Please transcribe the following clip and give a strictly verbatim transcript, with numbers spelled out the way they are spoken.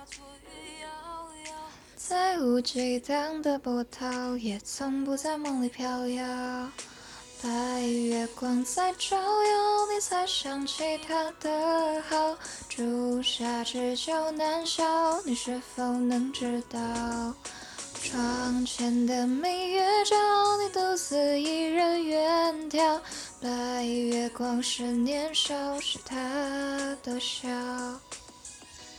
再无激荡的波涛，也从不在梦里飘摇。白月光在照耀，你才想起他的好。朱砂痣就难消，你是否能知道？窗前的明月照，你独自一人远眺。白月光是年少，是他的笑。